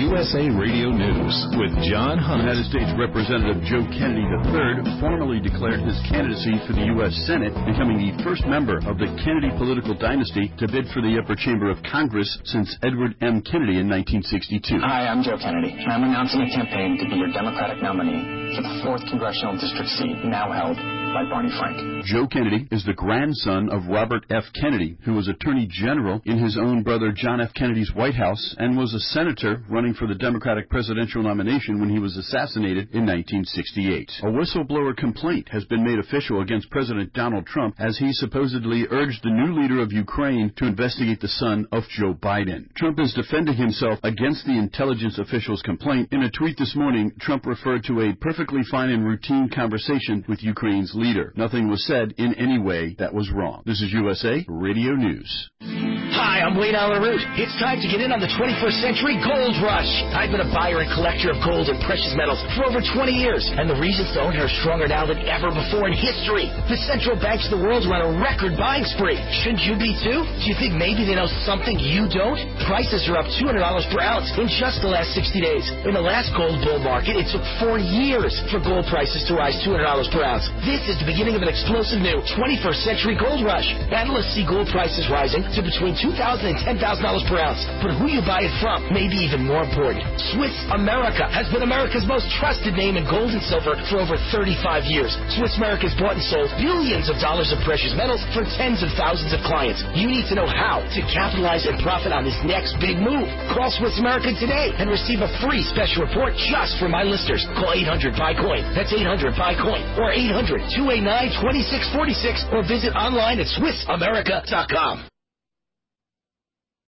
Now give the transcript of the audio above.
USA Radio News with John Hunt. United States Representative Joe Kennedy III formally declared his candidacy for the U.S. Senate, becoming the first member of the Kennedy political dynasty to bid for the upper chamber of Congress since Edward M. Kennedy in 1962. Hi, I'm Joe Kennedy, and I'm announcing a campaign to be your Democratic nominee for the 4th Congressional District seat now held by Barney Frank. Joe Kennedy is the grandson of Robert F. Kennedy, who was Attorney General in his own brother John F. Kennedy's White House and was a senator running for the Democratic presidential nomination when he was assassinated in 1968. A whistleblower complaint has been made official against President Donald Trump as he supposedly urged the new leader of Ukraine to investigate the son of Joe Biden. Trump is defending himself against the intelligence official's complaint. In a tweet this morning, Trump referred to a perfectly fine and routine conversation with Ukraine's leader. Nothing was said in any way that was wrong. This is USA Radio News. Hi, I'm Wayne Allen Root. It's time to get in on the 21st century gold rush. I've been a buyer and collector of gold and precious metals for over 20 years, and the reasons to own are stronger now than ever before in history. The central banks of the world are on a record buying spree. Shouldn't you be too? Do you think maybe they know something you don't? Prices are up $200 per ounce in just the last 60 days. In the last gold bull market, it took 4 years for gold prices to rise $200 per ounce. This is the beginning of an explosive new 21st century gold rush. Analysts see gold prices rising to between $2,000 and $10,000 per ounce. But who you buy it from may be even more important. Swiss America has been America's most trusted name in gold and silver for over 35 years. Swiss America has bought and sold billions of dollars of precious metals for tens of thousands of clients. You need to know how to capitalize and profit on this next big move. Call Swiss America today and receive a free special report just for my listeners. Call 800-BUY-COIN. That's 800-BUY-COIN. Or 800-289-2646. Or visit online at SwissAmerica.com.